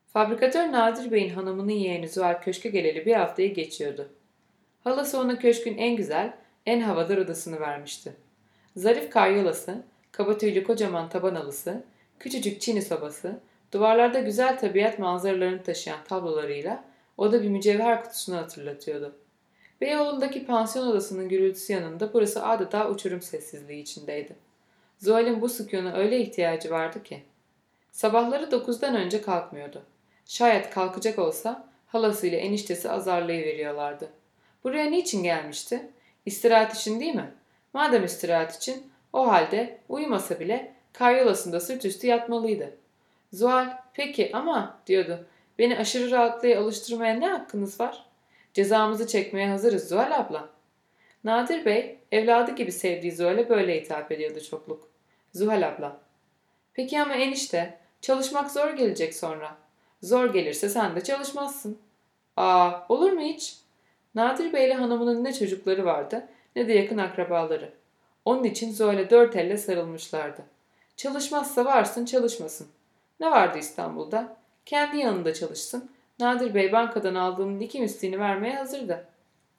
Fabrikatör Nadir Bey'in hanımının yeğeni Zuhal köşke geleli bir haftayı geçiyordu. Halası ona köşkün en güzel, en havadar odasını vermişti. Zarif karyolası, kaba tüylü kocaman taban halısı, küçücük çini sobası, duvarlarda güzel tabiat manzaralarını taşıyan tablolarıyla oda bir mücevher kutusunu hatırlatıyordu. Beyoğlu'ndaki pansiyon odasının gürültüsü yanında burası adeta uçurum sessizliği içindeydi. Zuhal'in bu sükûna öyle ihtiyacı vardı ki. Sabahları 9'dan önce kalkmıyordu. Şayet kalkacak olsa halasıyla eniştesi azarlayıveriyorlardı. Buraya niçin gelmişti? İstirahat için değil mi? Madem istirahat için, o halde uyumasa bile karyolasında sırt üstü yatmalıydı. Zuhal, peki ama diyordu, beni aşırı rahatlığa alıştırmaya ne hakkınız var? Cezamızı çekmeye hazırız Zuhal abla. Nadir Bey, evladı gibi sevdiği Zuhal'e böyle hitap ediyordu çokluk. Zuhal abla. Peki ama enişte, çalışmak zor gelecek sonra. Zor gelirse sen de çalışmazsın. Aa, olur mu hiç? Nadir Bey ile hanımının ne çocukları vardı ne de yakın akrabaları. Onun için Zoyla dört elle sarılmışlardı. Çalışmazsa varsın çalışmasın. Ne vardı İstanbul'da? Kendi yanında çalışsın. Nadir Bey bankadan aldığının 2 mislini vermeye hazırdı.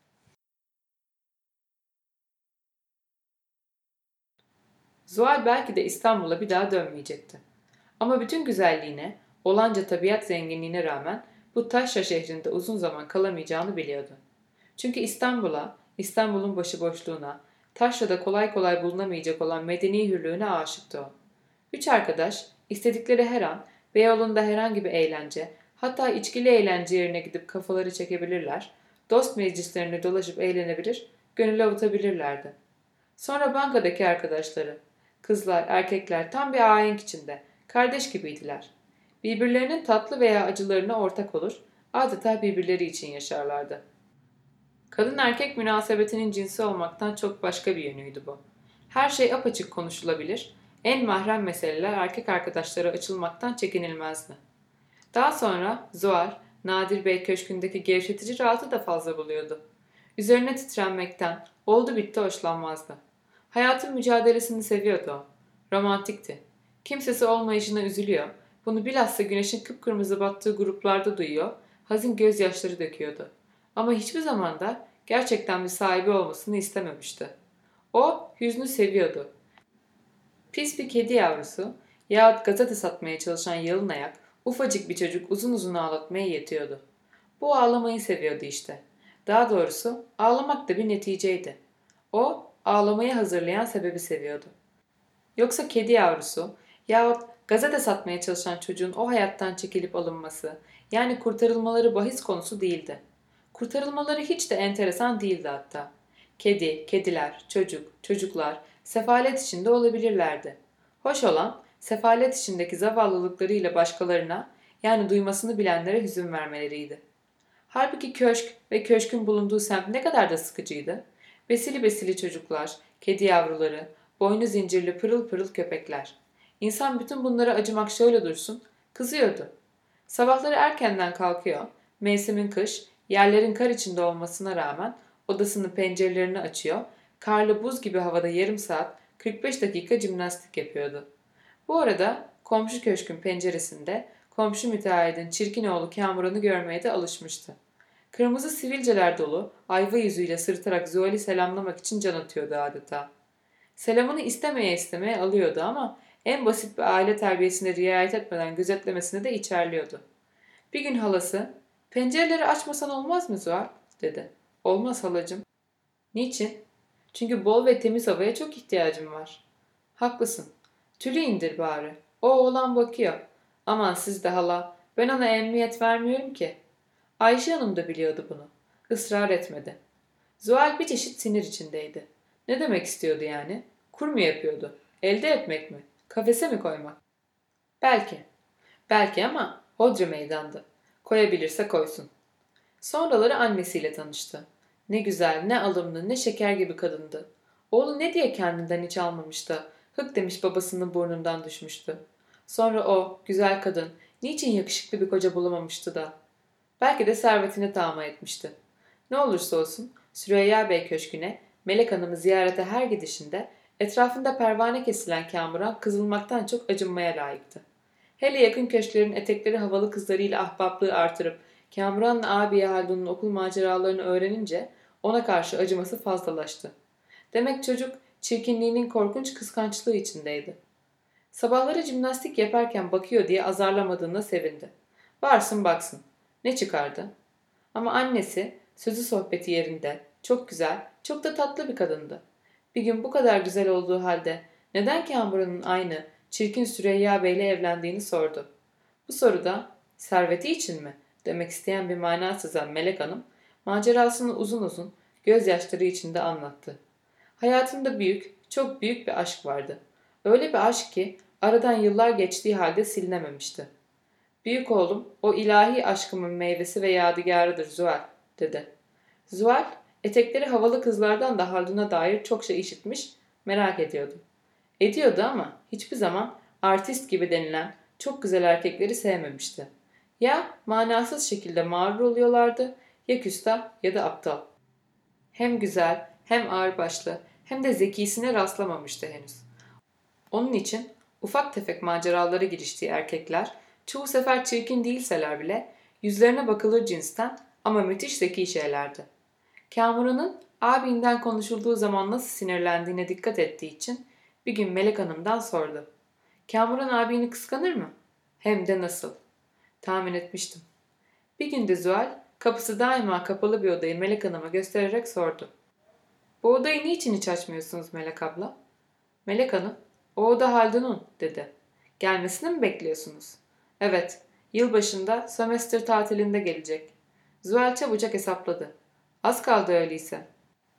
Zuhal belki de İstanbul'a bir daha dönmeyecekti. Ama bütün güzelliğine, olanca tabiat zenginliğine rağmen bu taşra şehrinde uzun zaman kalamayacağını biliyordu. Çünkü İstanbul'a, İstanbul'un başıboşluğuna, taşrada kolay kolay bulunamayacak olan medeni hürlüğüne aşıktı o. Üç arkadaş, istedikleri her an Beyoğlu'nda herhangi bir eğlence, hatta içkili eğlence yerine gidip kafaları çekebilirler, dost meclislerini dolaşıp eğlenebilir, gönül avutabilirlerdi. Sonra bankadaki arkadaşları, kızlar, erkekler tam bir ahenk içinde, kardeş gibiydiler. Birbirlerinin tatlı veya acılarına ortak olur, adeta birbirleri için yaşarlardı. Kadın erkek münasebetinin cinsi olmaktan çok başka bir yönüydü bu. Her şey apaçık konuşulabilir, en mahrem meseleler erkek arkadaşlara açılmaktan çekinilmezdi. Daha sonra Zuhal, Nadir Bey köşkündeki gevşetici rahatı da fazla buluyordu. Üzerine titrenmekten, oldu bitti hoşlanmazdı. Hayatın mücadelesini seviyordu o. Romantikti. Kimsesi olmayışına üzülüyor, bunu bilhassa güneşin kıpkırmızı battığı gruplarda duyuyor, hazin gözyaşları döküyordu. Ama hiçbir zaman da gerçekten bir sahibi olmasını istememişti. O hüznü seviyordu. Pis bir kedi yavrusu yahut gazete satmaya çalışan yalın ayak, ufacık bir çocuk uzun uzun ağlatmaya yetiyordu. Bu ağlamayı seviyordu işte. Daha doğrusu ağlamak da bir neticeydi. O ağlamayı hazırlayan sebebi seviyordu. Yoksa kedi yavrusu yahut gazete satmaya çalışan çocuğun o hayattan çekilip alınması, yani kurtarılmaları bahis konusu değildi. Kurtarılmaları hiç de enteresan değildi hatta. Kedi, kediler, çocuk, çocuklar sefalet içinde olabilirlerdi. Hoş olan sefalet içindeki zavallılıklarıyla başkalarına, yani duymasını bilenlere hüzün vermeleriydi. Halbuki köşk ve köşkün bulunduğu semt ne kadar da sıkıcıydı. Besili besili çocuklar, kedi yavruları, boynu zincirli pırıl pırıl köpekler. İnsan bütün bunlara acımak şöyle dursun, kızıyordu. Sabahları erkenden kalkıyor, mevsimin kış, yerlerin kar içinde olmasına rağmen odasının pencerelerini açıyor, karlı buz gibi havada yarım saat 45 dakika jimnastik yapıyordu. Bu arada komşu köşkün penceresinde komşu müteahhidin çirkin oğlu Kamuran'ı görmeye de alışmıştı. Kırmızı sivilceler dolu, ayva yüzüyle sırıtarak Zuhal'i selamlamak için can atıyordu adeta. Selamını istemeye istemeye alıyordu ama en basit bir aile terbiyesine riayet etmeden gözetlemesini de içerliyordu. Bir gün halası, "Pencereleri açmasan olmaz mı Zuhal?" dedi. "Olmaz halacığım." "Niçin?" "Çünkü bol ve temiz havaya çok ihtiyacım var." "Haklısın. Tülü indir bari. O oğlan bakıyor." "Aman siz de hala. Ben ona emniyet vermiyorum ki." Ayşe Hanım da biliyordu bunu. Israr etmedi. Zuhal bir çeşit sinir içindeydi. Ne demek istiyordu yani? Kur mu yapıyordu? Elde etmek mi? Kafese mi koymak? Belki. Belki ama hodri meydandı. Koyabilirse koysun. Sonraları annesiyle tanıştı. Ne güzel, ne alımlı, ne şeker gibi kadındı. Oğlu ne diye kendinden hiç almamış da hık demiş babasının burnundan düşmüştü. Sonra o, güzel kadın, niçin yakışıklı bir koca bulamamıştı da? Belki de servetini tamah etmişti. Ne olursa olsun Süreyya Bey Köşkü'ne Melek Hanım'ı ziyarete her gidişinde etrafında pervane kesilen Kamuran kızılmaktan çok acınmaya layıktı. Hele yakın köşklerin etekleri havalı kızlarıyla ahbaplığı artırıp Kamuran'la abiye Haldun'un okul maceralarını öğrenince ona karşı acıması fazlalaştı. Demek çocuk çirkinliğinin korkunç kıskançlığı içindeydi. Sabahları jimnastik yaparken bakıyor diye azarlamadığına sevindi. Varsın baksın. Ne çıkardı? Ama annesi sözü sohbeti yerinde, çok güzel, çok da tatlı bir kadındı. Bir gün bu kadar güzel olduğu halde neden Kamuran'ın aynı çirkin Süreyya Bey'le evlendiğini sordu. Bu soruda serveti için mi demek isteyen bir mana sızan Melek Hanım macerasını uzun uzun gözyaşları içinde anlattı. Hayatında büyük, çok büyük bir aşk vardı. Öyle bir aşk ki aradan yıllar geçtiği halde silinememişti. Büyük oğlum o ilahi aşkımın meyvesi ve yadigarıdır Zuhal dedi. Zuhal etekleri havalı kızlardan da Haldun'a dair çok şey işitmiş, merak ediyordu. Ediyordu ama hiçbir zaman artist gibi denilen çok güzel erkekleri sevmemişti. Ya manasız şekilde mağrur oluyorlardı ya küstah ya da aptal. Hem güzel hem ağırbaşlı hem de zekisine rastlamamıştı henüz. Onun için ufak tefek maceralara giriştiği erkekler çoğu sefer çirkin değilseler bile yüzlerine bakılır cinsten ama müthiş zeki şeylerdi. Kamuran'ın abinden konuşulduğu zaman nasıl sinirlendiğine dikkat ettiği için bir gün Melek Hanım'dan sordu. Kamuran abini kıskanır mı? Hem de nasıl? Tahmin etmiştim. Bir gün de Zuhal kapısı daima kapalı bir odayı Melek Hanım'a göstererek sordu. Bu odayı niçin hiç açmıyorsunuz Melek abla? Melek Hanım, o oda Haldun'un dedi. Gelmesini mi bekliyorsunuz? Evet, yılbaşında sömestr tatilinde gelecek. Zuhal çabucak hesapladı. Az kaldı öyleyse.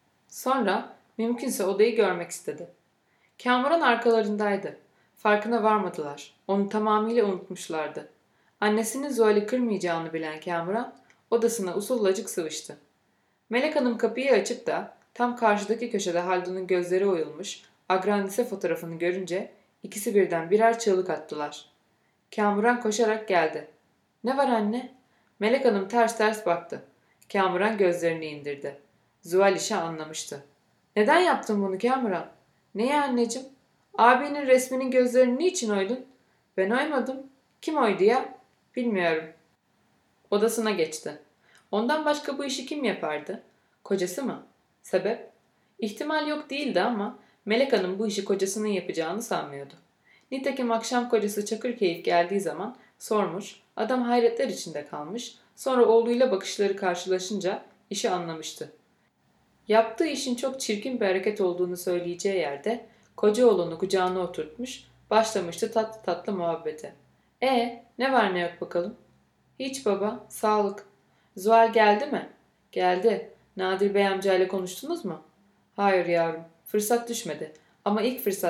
Sonra mümkünse odayı görmek istedi. Kamuran arkalarındaydı. Farkına varmadılar. Onu tamamıyla unutmuşlardı. Annesinin Zuhal'i kırmayacağını bilen Kamuran odasına usullacık sıvıştı. Melek Hanım kapıyı açıp da tam karşıdaki köşede Haldun'un gözleri oyulmuş, agrandise fotoğrafını görünce ikisi birden birer çığlık attılar. Kamuran koşarak geldi. Ne var anne? Melek Hanım ters ters baktı. Kamuran gözlerini indirdi. Zuhal işi anlamıştı. Neden yaptın bunu Kamuran? Neye anneciğim? Abinin resminin gözlerini niçin oydun? Ben oymadım. Kim oydu ya? Bilmiyorum. Odasına geçti. Ondan başka bu işi kim yapardı? Kocası mı? Sebep? İhtimal yok değildi ama Melek Hanım bu işi kocasının yapacağını sanmıyordu. Nitekim akşam kocası Çakırkeyif geldiği zaman sormuş, adam hayretler içinde kalmış, sonra oğluyla bakışları karşılaşınca işi anlamıştı. Yaptığı işin çok çirkin bir hareket olduğunu söyleyeceği yerde koca oğlunu kucağına oturtmuş, başlamıştı tatlı tatlı muhabbete. Ne var ne yok bakalım? Hiç baba, sağlık. Zuhal geldi mi? Geldi. Nadir Bey amcayla konuştunuz mu? Hayır yavrum, fırsat düşmedi. Ama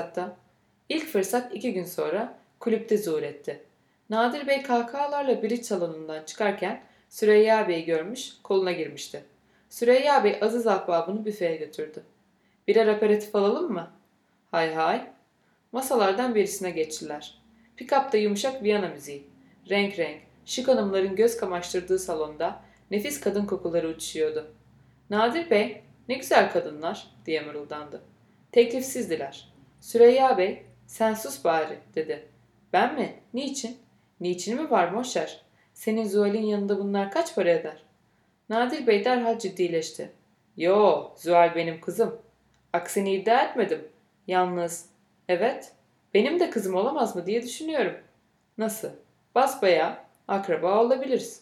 ilk fırsat 2 gün sonra kulüpte zuhur etti. Nadir Bey kahkahalarla bridge salonundan çıkarken Süreyya Bey'i görmüş, koluna girmişti. Süreyya Bey aziz ahbabını büfeye götürdü. Birer aperatif alalım mı? Hay hay. Masalardan birisine geçtiler. Pikapta yumuşak Viyana müziği. Renk renk, şık hanımların göz kamaştırdığı salonda nefis kadın kokuları uçuşuyordu. Nadir Bey, ne güzel kadınlar diye mırıldandı. Teklifsizdiler. Süreyya Bey, sen sus bari dedi. Ben mi? Niçin? Niçin mi var Moşer? Senin Zuhal'in yanında bunlar kaç para eder? Nadir Bey derhal ciddileşti. Yo, Zuhal benim kızım. Aksini iddia etmedim. Yalnız, evet, benim de kızım olamaz mı diye düşünüyorum. Nasıl? Basbayağı akraba olabiliriz.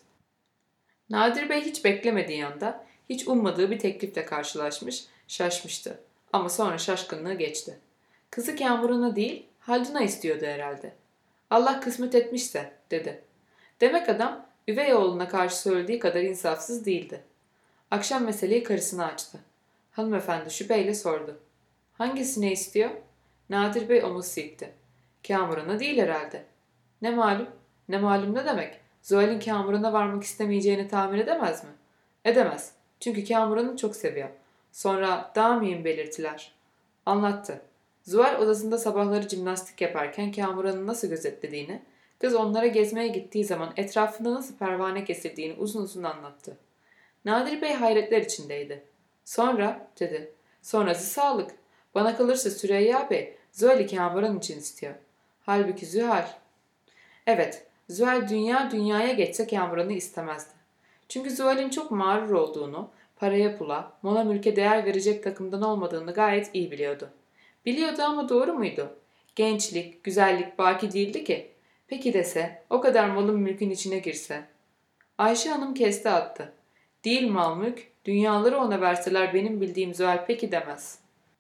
Nadir Bey hiç beklemediği anda, hiç ummadığı bir teklifle karşılaşmış, şaşmıştı. Ama sonra şaşkınlığı geçti. Kızı Kamuran'a değil, Haldun'a istiyordu herhalde. Allah kısmet etmişse, dedi. Demek adam, üvey oğluna karşı söylediği kadar insafsız değildi. Akşam meseleyi karısına açtı. Hanımefendi şüpheyle sordu. Hangisine istiyor? Nadir Bey omuz silkti. Kamuran'a değil herhalde. Ne malum? Ne malum ne demek? Zuhal'in Kamuran'a varmak istemeyeceğini tahmin edemez mi? Edemez. Çünkü Kamuran'ı çok seviyor. Sonra daha mühim belirtiler. Anlattı. Zuhal odasında sabahları jimnastik yaparken Kamuran'ı nasıl gözetlediğini, kız onlara gezmeye gittiği zaman etrafında nasıl pervane kesildiğini uzun uzun anlattı. Nadir Bey hayretler içindeydi. Sonra, dedi. Sonrası sağlık. Bana kalırsa Süreyya Bey, Zuhal'i Kamuran için istiyor. Halbuki Zühal. Evet, Zuhal dünyaya geçse Kamuran'ı istemezdi. Çünkü Zuhal'in çok mağrur olduğunu, paraya pula, mala mülke değer verecek takımdan olmadığını gayet iyi biliyordu. Biliyordu ama doğru muydu? Gençlik, güzellik baki değildi ki. Peki dese, o kadar malın mülkün içine girse. Ayşe Hanım kesti attı. Değil mal mülk, dünyaları ona verseler benim bildiğim Zuhal peki demez.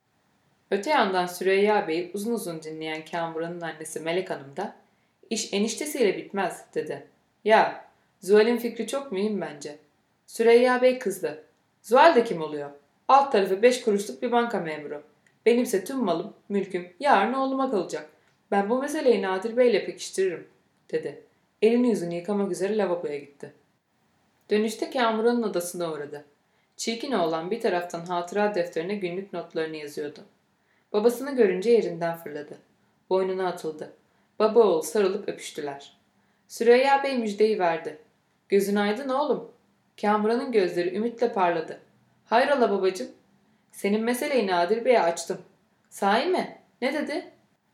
Öte yandan Süreyya Bey'i uzun uzun dinleyen Kamuran'ın annesi Melek Hanım da iş eniştesiyle bitmez dedi. Ya, Zuhal'in fikri çok mühim bence. Süreyya Bey kızdı. Zuhal de kim oluyor? Alt tarafı 5 kuruşluk bir banka memuru. Benimse tüm malım, mülküm yarın oğluma kalacak. Ben bu meseleyi Nadir Bey'le pekiştiririm, dedi. Elini yüzünü yıkamak üzere lavaboya gitti. Dönüşte Kamuran'ın odasına uğradı. Çirkin oğlan bir taraftan hatıra defterine günlük notlarını yazıyordu. Babasını görünce yerinden fırladı. Boynuna atıldı. Baba oğul sarılıp öpüştüler. Süreyya Bey müjdeyi verdi. Gözün aydın oğlum. Kamuran'ın gözleri ümitle parladı. Hayrola babacığım? Senin meseleyi Nadir Bey'e açtım. Sahi mi? Ne dedi?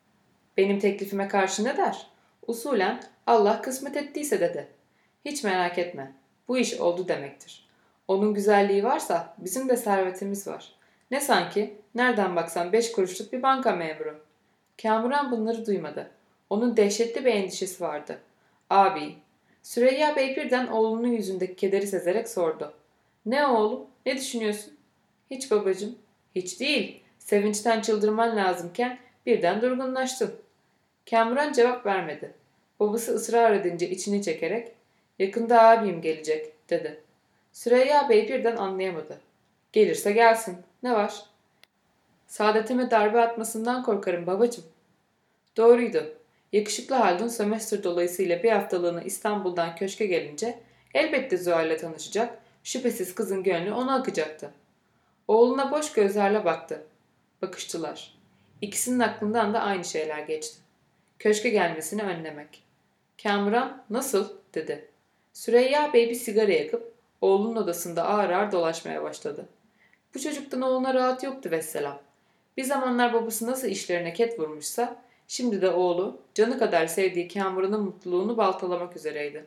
Benim teklifime karşı ne der? Usulen Allah kısmet ettiyse dedi. Hiç merak etme. Bu iş oldu demektir. Onun güzelliği varsa bizim de servetimiz var. Ne sanki? Nereden baksan 5 kuruşluk bir banka memuru. Kamuran bunları duymadı. Onun dehşetli bir endişesi vardı. Abi, Süreyya Bey birden oğlunun yüzündeki kederi sezerek sordu. Ne oğlum? Ne düşünüyorsun? Hiç babacığım. Hiç değil. Sevinçten çıldırman lazımken birden durgunlaştın. Kamuran cevap vermedi. Babası ısrar edince içini çekerek yakında abim gelecek dedi. Süreyya Bey birden anlayamadı. Gelirse gelsin. Ne var? Saadetime darbe atmasından korkarım babacığım. Doğruydu. Yakışıklı Haldun sömestr dolayısıyla bir haftalığına İstanbul'dan köşke gelince elbette Zuhal'le tanışacak, şüphesiz kızın gönlü ona akacaktı. Oğluna boş gözlerle baktı. Bakıştılar. İkisinin aklından da aynı şeyler geçti. Köşke gelmesini önlemek. Kamuran nasıl dedi. Süreyya Bey bir sigara yakıp oğlunun odasında ağır ağır dolaşmaya başladı. Bu çocuktan oğluna rahat yoktu vesselam. Bir zamanlar babası nasıl işlerine ket vurmuşsa şimdi de oğlu canı kadar sevdiği Kamuran'ın mutluluğunu baltalamak üzereydi.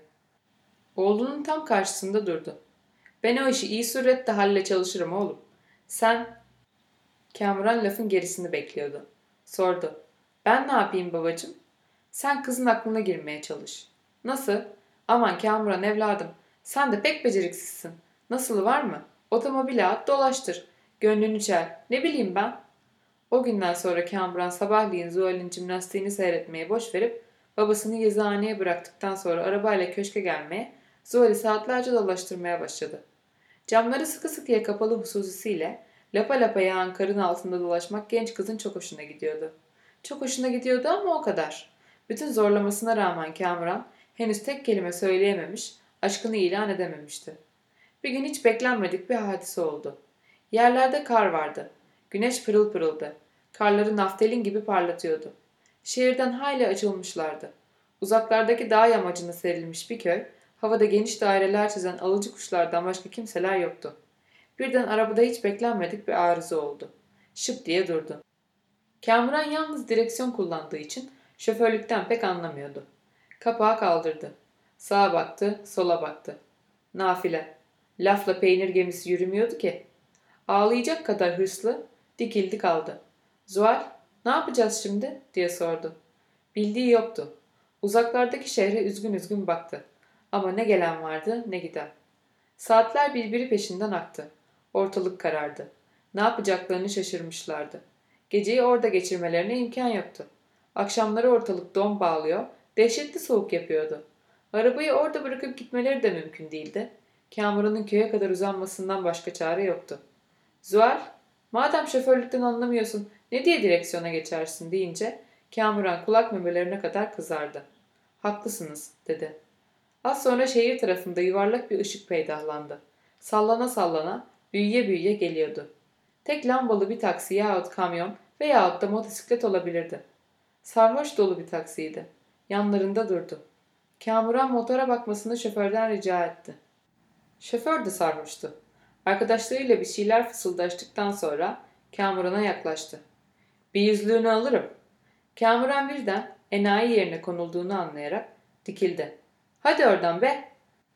Oğlunun tam karşısında durdu. Ben o işi iyi surette halle çalışırım oğlum. Sen... Kamuran lafın gerisini bekliyordu. Sordu. Ben ne yapayım babacığım? Sen kızın aklına girmeye çalış. Nasıl? Aman Kamuran evladım. Sen de pek beceriksizsin. Nasılı var mı? Otomobile at dolaştır. Gönlünü çel. Ne bileyim ben. O günden sonra Kamuran sabahleyin Zuhal'in jimnastiğini seyretmeye boş verip babasını yazıhaneye bıraktıktan sonra arabayla köşke gelmeye, Zuhal'i saatlerce dolaştırmaya başladı. Camları sıkı sıkıya kapalı hususisiyle lapa lapa yağan karın altında dolaşmak genç kızın çok hoşuna gidiyordu. Çok hoşuna gidiyordu ama o kadar. Bütün zorlamasına rağmen Kamuran henüz tek kelime söyleyememiş, aşkını ilan edememişti. Bir gün hiç beklenmedik bir hadise oldu. Yerlerde kar vardı. Güneş pırıl pırıldı. Karları naftalin gibi parlatıyordu. Şehirden hayli açılmışlardı. Uzaklardaki dağ yamacına serilmiş bir köy, havada geniş daireler çizen alıcı kuşlardan başka kimseler yoktu. Birden arabada hiç beklenmedik bir arıza oldu. Şıp diye durdu. Kamuran yalnız direksiyon kullandığı için şoförlükten pek anlamıyordu. Kapağı kaldırdı. Sağa baktı, sola baktı. Nafile. Lafla peynir gemisi yürümüyordu ki. Ağlayacak kadar hırslı, dikildi kaldı. Zuhal, ne yapacağız şimdi diye sordu. Bildiği yoktu. Uzaklardaki şehre üzgün üzgün baktı. Ama ne gelen vardı ne giden. Saatler birbiri peşinden aktı. Ortalık karardı. Ne yapacaklarını şaşırmışlardı. Geceyi orada geçirmelerine imkan yoktu. Akşamları ortalık don bağlıyor, dehşetli soğuk yapıyordu. Arabayı orada bırakıp gitmeleri de mümkün değildi. Kamuran'ın köye kadar uzanmasından başka çare yoktu. Zuhal, madem şoförlükten anlamıyorsun ne diye direksiyona geçersin deyince Kamuran kulak memelerine kadar kızardı. Haklısınız dedi. Az sonra şehir tarafında yuvarlak bir ışık peydahlandı. Sallana sallana, büyüye büyüye geliyordu. Tek lambalı bir taksi yahut kamyon veyahut da motosiklet olabilirdi. Sarhoş dolu bir taksiydi. Yanlarında durdu. Kamuran motora bakmasını şoförden rica etti. Şoför de sarhoştu. Arkadaşlarıyla bir şeyler fısıldaştıktan sonra Kamuran'a yaklaştı. Bir yüzlüğünü alırım. Kamuran birden enayi yerine konulduğunu anlayarak Dikildi. Hadi oradan be!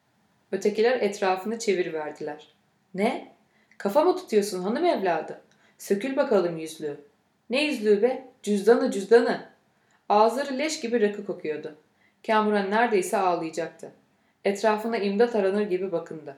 Ötekiler etrafını çeviriverdiler. Ne? Kafa mı tutuyorsun hanım evladı? Sökül bakalım yüzlüğü. Ne yüzlüğü be? Cüzdanı cüzdanı. Ağızları leş gibi rakı kokuyordu. Kamuran neredeyse ağlayacaktı. Etrafına imdat aranır gibi bakındı.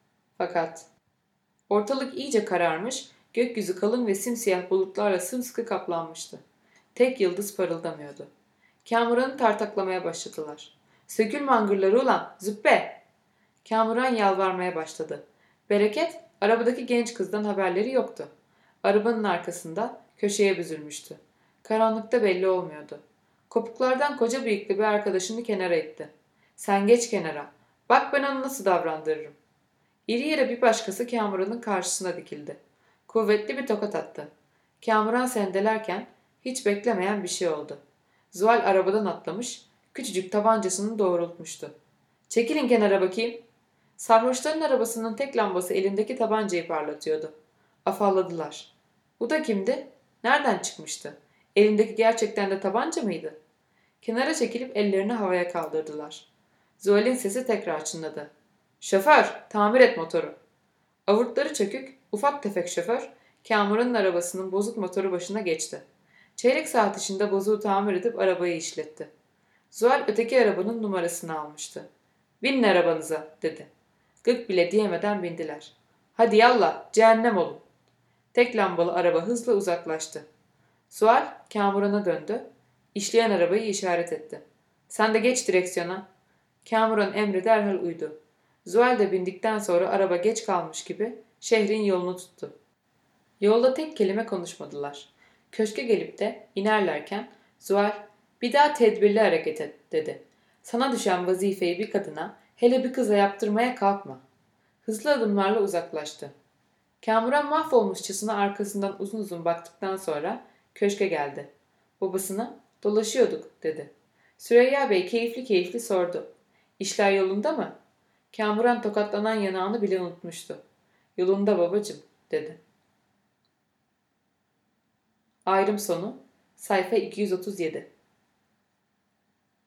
Fakat ortalık iyice kararmış, gökyüzü kalın ve simsiyah bulutlarla sımsıkı kaplanmıştı. Tek yıldız parıldamıyordu. Kamuran'ı tartaklamaya başladılar. Sökül mangırları ulan, züppe! Kamuran yalvarmaya başladı. Bereket, arabadaki genç kızdan haberleri yoktu. Arabanın arkasında köşeye büzülmüştü. Karanlıkta belli olmuyordu. Kopuklardan koca bıyıklı bir arkadaşını kenara itti. Sen geç kenara. Bak ben onu nasıl davrandırırım. İri yere bir başkası Kamuran'ın karşısına dikildi. Kuvvetli bir tokat attı. Kamuran sendelerken hiç beklemeyen bir şey oldu. Zuhal arabadan atlamış, küçücük tabancasını doğrultmuştu. Çekilin kenara bakayım. Sarhoşların arabasının tek lambası elindeki tabancayı parlatıyordu. Afalladılar. Bu da kimdi? Nereden çıkmıştı? Elindeki gerçekten de tabanca mıydı? Kenara çekilip ellerini havaya kaldırdılar. Zuhal'in sesi tekrar çınladı. Şoför, tamir et motoru. Avurtları çökük, ufak tefek şoför, Kamuran'ın arabasının bozuk motoru başına geçti. Çeyrek saat içinde bozuğu tamir edip arabayı işletti. Zuhal öteki arabanın numarasını almıştı. Binin arabanıza, dedi. Gık bile diyemeden bindiler. Hadi yallah, cehennem olun. Tek lambalı araba hızla uzaklaştı. Zuhal Kamuran'a döndü. İşleyen arabayı işaret etti. Sen de geç direksiyona. Kamuran emri derhal uydu. Zuhal de bindikten sonra araba geç kalmış gibi şehrin yolunu tuttu. Yolda tek kelime konuşmadılar. Köşke gelip de inerlerken Zuhal bir daha tedbirli hareket et dedi. Sana düşen vazifeyi bir kadına hele bir kıza yaptırmaya kalkma. Hızlı adımlarla uzaklaştı. Kamuran mahvolmuşçasına arkasından uzun uzun baktıktan sonra köşke geldi. Babasına dolaşıyorduk dedi. Süreyya Bey keyifli keyifli sordu. İşler yolunda mı? Kamuran tokatlanan yanağını bile unutmuştu. Yolunda babacım dedi. Ayrım sonu sayfa 237